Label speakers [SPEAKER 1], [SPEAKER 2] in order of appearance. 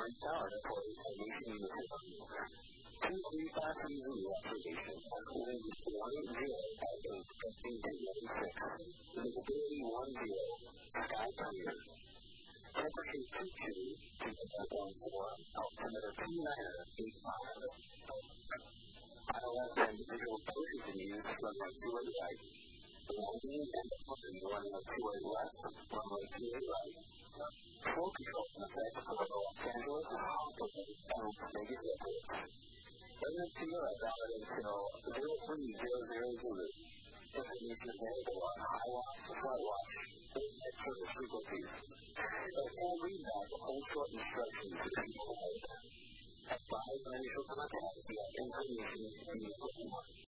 [SPEAKER 1] tower for aviation university. 235 TV observation, wind 180 at 8:15 visibility 10, sky clear. Temperature 22, 2.14, altimeter 2985. ILS and visual position used runway 28 right. Landing and departing runway 28 left, runway 28 right. Full control in effect for Los Angeles, and Vegas airports. Resident Sierra valid until 03000. Information available on high watch, flight watch, internet service frequencies. A full readback of all short instructions is required. Advise on initial contact via information